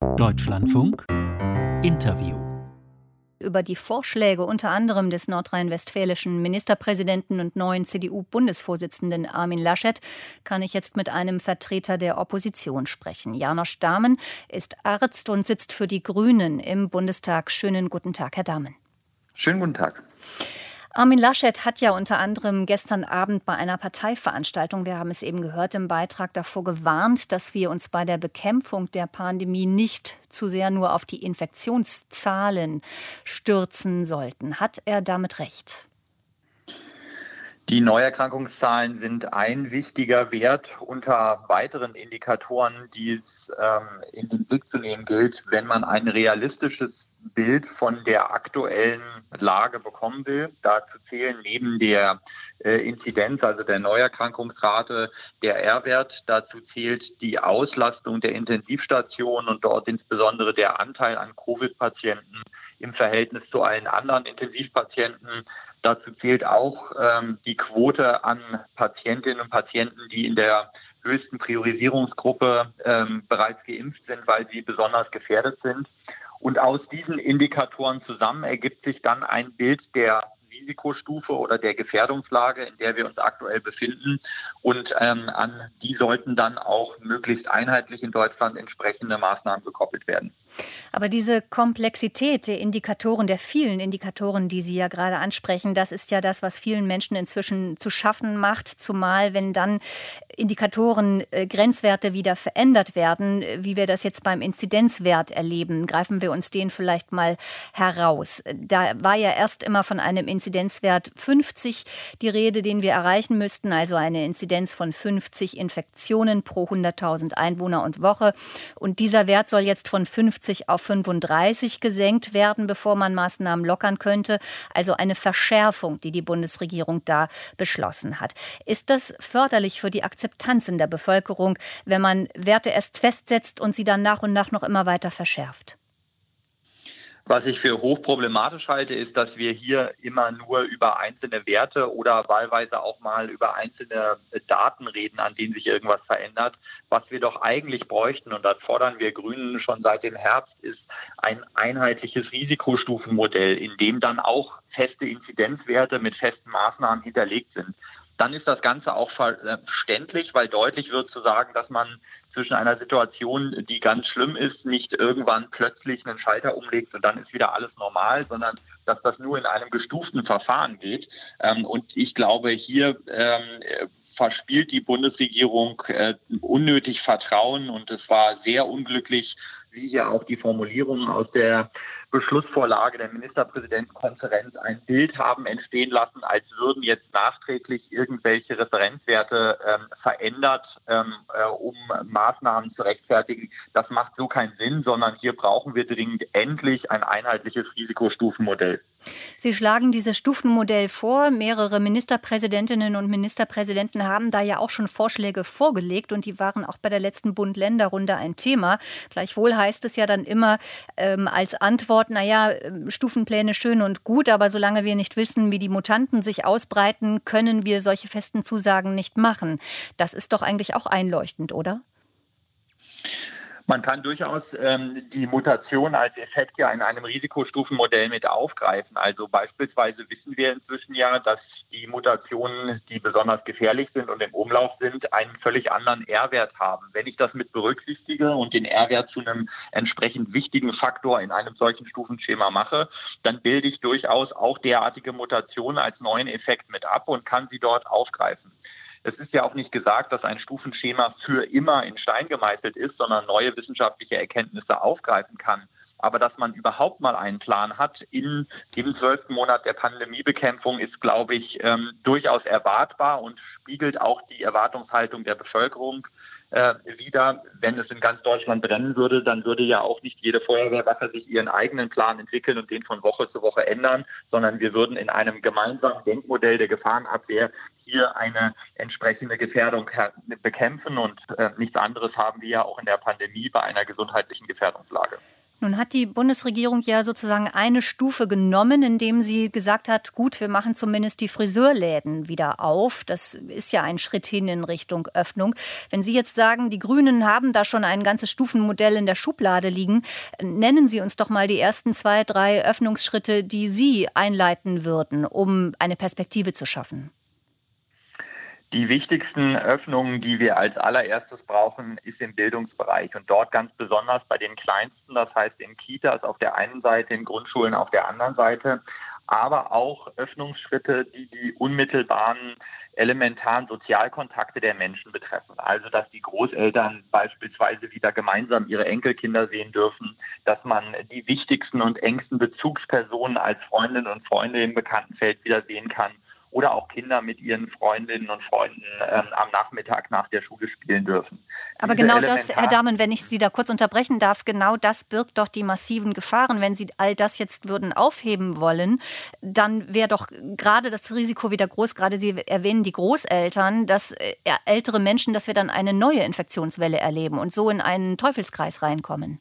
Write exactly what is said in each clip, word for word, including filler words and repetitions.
Deutschlandfunk Interview. Über die Vorschläge unter anderem des nordrhein-westfälischen Ministerpräsidenten und neuen C D U-Bundesvorsitzenden Armin Laschet kann ich jetzt mit einem Vertreter der Opposition sprechen. Janosch Dahmen ist Arzt und sitzt für die Grünen im Bundestag. Schönen guten Tag, Herr Dahmen. Schönen guten Tag. Armin Laschet hat ja unter anderem gestern Abend bei einer Parteiveranstaltung, wir haben es eben gehört im Beitrag, davor gewarnt, dass wir uns bei der Bekämpfung der Pandemie nicht zu sehr nur auf die Infektionszahlen stürzen sollten. Hat er damit recht? Die Neuerkrankungszahlen sind ein wichtiger Wert unter weiteren Indikatoren, die es ähm, in den Blick zu nehmen gilt, wenn man ein realistisches Bild von der aktuellen Lage bekommen will. Dazu zählen neben der äh, Inzidenz, also der Neuerkrankungsrate, der R-Wert. Dazu zählt die Auslastung der Intensivstationen und dort insbesondere der Anteil an Covid-Patienten im Verhältnis zu allen anderen Intensivpatienten. Dazu zählt auch ähm, die Quote an Patientinnen und Patienten, die in der höchsten Priorisierungsgruppe ähm, bereits geimpft sind, weil sie besonders gefährdet sind. Und aus diesen Indikatoren zusammen ergibt sich dann ein Bild der Risikostufe oder der Gefährdungslage, in der wir uns aktuell befinden. Und ähm, an die sollten dann auch möglichst einheitlich in Deutschland entsprechende Maßnahmen gekoppelt werden. Aber diese Komplexität der Indikatoren, der vielen Indikatoren, die Sie ja gerade ansprechen, das ist ja das, was vielen Menschen inzwischen zu schaffen macht, zumal wenn dann Indikatoren, äh, Grenzwerte wieder verändert werden, wie wir das jetzt beim Inzidenzwert erleben. Greifen wir uns den vielleicht mal heraus. Da war ja erst immer von einem Inzidenzwert fünfzig die Rede, den wir erreichen müssten, also eine Inzidenz von fünfzig Infektionen pro hunderttausend Einwohner und Woche. Und dieser Wert soll jetzt von fünfzig auf fünfunddreißig gesenkt werden, bevor man Maßnahmen lockern könnte. Also eine Verschärfung, die die Bundesregierung da beschlossen hat. Ist das förderlich für die Akzeptanz in der Bevölkerung, wenn man Werte erst festsetzt und sie dann nach und nach noch immer weiter verschärft? Was ich für hochproblematisch halte, ist, dass wir hier immer nur über einzelne Werte oder wahlweise auch mal über einzelne Daten reden, an denen sich irgendwas verändert. Was wir doch eigentlich bräuchten, und das fordern wir Grünen schon seit dem Herbst, ist ein einheitliches Risikostufenmodell, in dem dann auch feste Inzidenzwerte mit festen Maßnahmen hinterlegt sind. Dann ist das Ganze auch verständlich, weil deutlich wird zu sagen, dass man zwischen einer Situation, die ganz schlimm ist, nicht irgendwann plötzlich einen Schalter umlegt und dann ist wieder alles normal, sondern dass das nur in einem gestuften Verfahren geht. Und ich glaube, hier verspielt die Bundesregierung unnötig Vertrauen und es war sehr unglücklich, wie hier auch die Formulierungen aus der Beschlussvorlage der Ministerpräsidentenkonferenz ein Bild haben entstehen lassen, als würden jetzt nachträglich irgendwelche Referenzwerte ähm, verändert, ähm, äh, um Maßnahmen zu rechtfertigen. Das macht so keinen Sinn, sondern hier brauchen wir dringend endlich ein einheitliches Risikostufenmodell. Sie schlagen dieses Stufenmodell vor. Mehrere Ministerpräsidentinnen und Ministerpräsidenten haben da ja auch schon Vorschläge vorgelegt und die waren auch bei der letzten Bund-Länder-Runde ein Thema. Gleichwohl heißt es ja dann immer ähm, als Antwort, naja, Stufenpläne schön und gut, aber solange wir nicht wissen, wie die Mutanten sich ausbreiten, können wir solche festen Zusagen nicht machen. Das ist doch eigentlich auch einleuchtend, oder? Man kann durchaus ähm, die Mutation als Effekt ja in einem Risikostufenmodell mit aufgreifen. Also beispielsweise wissen wir inzwischen ja, dass die Mutationen, die besonders gefährlich sind und im Umlauf sind, einen völlig anderen R-Wert haben. Wenn ich das mit berücksichtige und den R-Wert zu einem entsprechend wichtigen Faktor in einem solchen Stufenschema mache, dann bilde ich durchaus auch derartige Mutationen als neuen Effekt mit ab und kann sie dort aufgreifen. Es ist ja auch nicht gesagt, dass ein Stufenschema für immer in Stein gemeißelt ist, sondern neue wissenschaftliche Erkenntnisse aufgreifen kann. Aber dass man überhaupt mal einen Plan hat in dem zwölften Monat der Pandemiebekämpfung, ist, glaube ich, ähm, durchaus erwartbar und spiegelt auch die Erwartungshaltung der Bevölkerung äh, wider. Wenn es in ganz Deutschland brennen würde, dann würde ja auch nicht jede Feuerwehrwache sich ihren eigenen Plan entwickeln und den von Woche zu Woche ändern, sondern wir würden in einem gemeinsamen Denkmodell der Gefahrenabwehr hier eine entsprechende Gefährdung bekämpfen. Und äh, nichts anderes haben wir ja auch in der Pandemie bei einer gesundheitlichen Gefährdungslage. Nun hat die Bundesregierung ja sozusagen eine Stufe genommen, indem sie gesagt hat, gut, wir machen zumindest die Friseurläden wieder auf. Das ist ja ein Schritt hin in Richtung Öffnung. Wenn Sie jetzt sagen, die Grünen haben da schon ein ganzes Stufenmodell in der Schublade liegen, nennen Sie uns doch mal die ersten zwei, drei Öffnungsschritte, die Sie einleiten würden, um eine Perspektive zu schaffen. Die wichtigsten Öffnungen, die wir als allererstes brauchen, ist im Bildungsbereich und dort ganz besonders bei den Kleinsten, das heißt in Kitas auf der einen Seite, in Grundschulen auf der anderen Seite, aber auch Öffnungsschritte, die die unmittelbaren, elementaren Sozialkontakte der Menschen betreffen. Also, dass die Großeltern beispielsweise wieder gemeinsam ihre Enkelkinder sehen dürfen, dass man die wichtigsten und engsten Bezugspersonen als Freundinnen und Freunde im Bekanntenfeld wieder sehen kann. Oder auch Kinder mit ihren Freundinnen und Freunden ähm, am Nachmittag nach der Schule spielen dürfen. Aber Diese genau das, elementar- Herr Dahmen, wenn ich Sie da kurz unterbrechen darf, genau das birgt doch die massiven Gefahren. Wenn Sie all das jetzt würden aufheben wollen, dann wäre doch gerade das Risiko wieder groß, gerade Sie erwähnen die Großeltern, dass äh, ältere Menschen, dass wir dann eine neue Infektionswelle erleben und so in einen Teufelskreis reinkommen.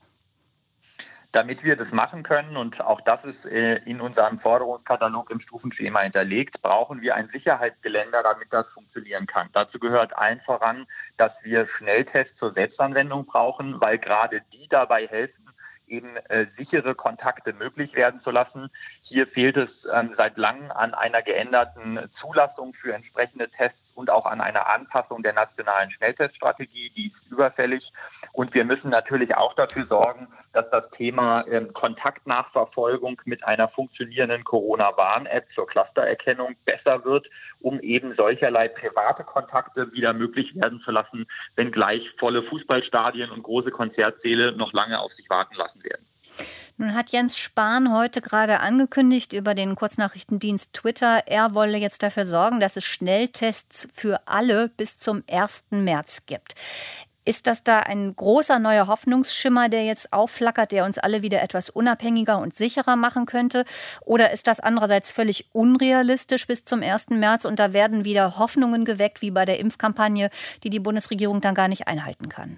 Damit wir das machen können, und auch das ist äh, in unserem Forderungskatalog im Stufenschema hinterlegt, brauchen wir ein Sicherheitsgeländer, damit das funktionieren kann. Dazu gehört allen voran, dass wir Schnelltests zur Selbstanwendung brauchen, weil gerade die dabei helfen, eben äh, sichere Kontakte möglich werden zu lassen. Hier fehlt es ähm, seit langem an einer geänderten Zulassung für entsprechende Tests und auch an einer Anpassung der nationalen Schnellteststrategie. Die ist überfällig. Und wir müssen natürlich auch dafür sorgen, dass das Thema ähm, Kontaktnachverfolgung mit einer funktionierenden Corona-Warn-App zur Clustererkennung besser wird, um eben solcherlei private Kontakte wieder möglich werden zu lassen, wenngleich volle Fußballstadien und große Konzertsäle noch lange auf sich warten lassen werden. Nun hat Jens Spahn heute gerade angekündigt über den Kurznachrichtendienst Twitter, er wolle jetzt dafür sorgen, dass es Schnelltests für alle bis zum ersten März gibt. Ist das da ein großer neuer Hoffnungsschimmer, der jetzt aufflackert, der uns alle wieder etwas unabhängiger und sicherer machen könnte? Oder ist das andererseits völlig unrealistisch bis zum ersten März und da werden wieder Hoffnungen geweckt, wie bei der Impfkampagne, die die Bundesregierung dann gar nicht einhalten kann?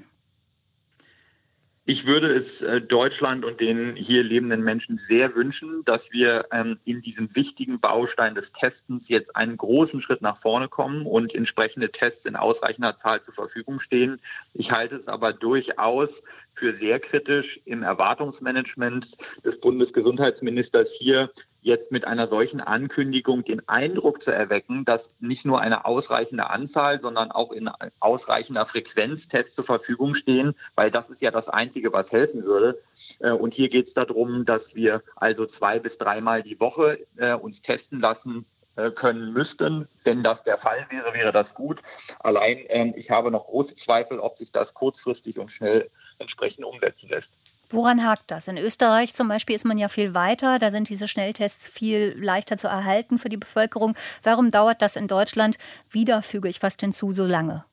Ich würde es äh, Deutschland und den hier lebenden Menschen sehr wünschen, dass wir ähm, in diesem wichtigen Baustein des Testens jetzt einen großen Schritt nach vorne kommen und entsprechende Tests in ausreichender Zahl zur Verfügung stehen. Ich halte es aber durchaus für sehr kritisch im Erwartungsmanagement des Bundesgesundheitsministers hier jetzt mit einer solchen Ankündigung den Eindruck zu erwecken, dass nicht nur eine ausreichende Anzahl, sondern auch in ausreichender Frequenz Tests zur Verfügung stehen, weil das ist ja das Einzige, was helfen würde. Und hier geht es darum, dass wir also zwei bis dreimal die Woche äh, uns testen lassen können müssten. Wenn das der Fall wäre, wäre das gut. Allein äh, ich habe noch große Zweifel, ob sich das kurzfristig und schnell entsprechend umsetzen lässt. Woran hakt das? In Österreich zum Beispiel ist man ja viel weiter. Da sind diese Schnelltests viel leichter zu erhalten für die Bevölkerung. Warum dauert das in Deutschland wieder, füge ich fast hinzu, so lange?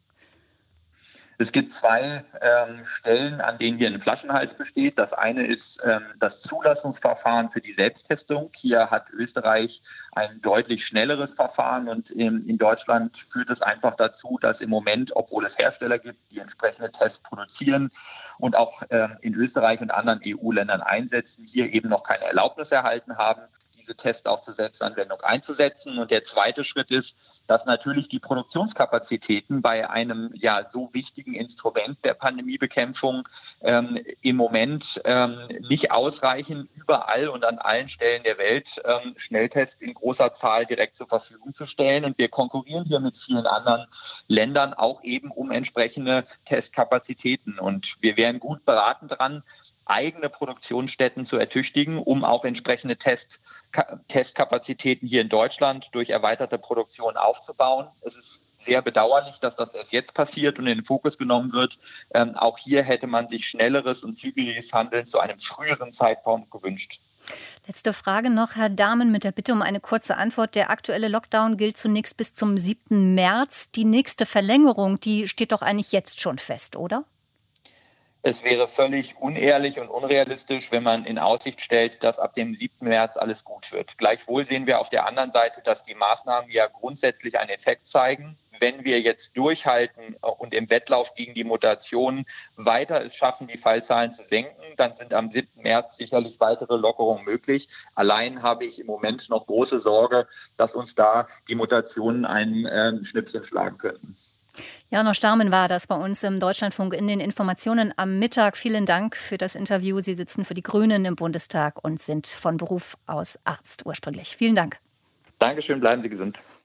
Es gibt zwei ähm, Stellen, an denen hier ein Flaschenhals besteht. Das eine ist ähm, das Zulassungsverfahren für die Selbsttestung. Hier hat Österreich ein deutlich schnelleres Verfahren und ähm, in Deutschland führt es einfach dazu, dass im Moment, obwohl es Hersteller gibt, die entsprechende Tests produzieren und auch ähm, in Österreich und anderen E U-Ländern einsetzen, hier eben noch keine Erlaubnis erhalten haben, diese Tests auch zur Selbstanwendung einzusetzen. Und der zweite Schritt ist, dass natürlich die Produktionskapazitäten bei einem ja so wichtigen Instrument der Pandemiebekämpfung ähm, im Moment ähm, nicht ausreichen, überall und an allen Stellen der Welt ähm, Schnelltests in großer Zahl direkt zur Verfügung zu stellen. Und wir konkurrieren hier mit vielen anderen Ländern auch eben um entsprechende Testkapazitäten. Und wir wären gut beraten dran, eigene Produktionsstätten zu ertüchtigen, um auch entsprechende Test, Testkapazitäten hier in Deutschland durch erweiterte Produktion aufzubauen. Es ist sehr bedauerlich, dass das erst jetzt passiert und in den Fokus genommen wird. Ähm, auch hier hätte man sich schnelleres und zügigeres Handeln zu einem früheren Zeitpunkt gewünscht. Letzte Frage noch, Herr Dahmen, mit der Bitte um eine kurze Antwort. Der aktuelle Lockdown gilt zunächst bis zum siebten März. Die nächste Verlängerung, die steht doch eigentlich jetzt schon fest, oder? Es wäre völlig unehrlich und unrealistisch, wenn man in Aussicht stellt, dass ab dem siebten März alles gut wird. Gleichwohl sehen wir auf der anderen Seite, dass die Maßnahmen ja grundsätzlich einen Effekt zeigen. Wenn wir jetzt durchhalten und im Wettlauf gegen die Mutationen weiter es schaffen, die Fallzahlen zu senken, dann sind am siebten März sicherlich weitere Lockerungen möglich. Allein habe ich im Moment noch große Sorge, dass uns da die Mutationen ein äh, Schnippchen schlagen könnten. Janosch Starmen war das bei uns im Deutschlandfunk in den Informationen am Mittag. Vielen Dank für das Interview. Sie sitzen für die Grünen im Bundestag und sind von Beruf aus Arzt ursprünglich. Vielen Dank. Dankeschön, bleiben Sie gesund.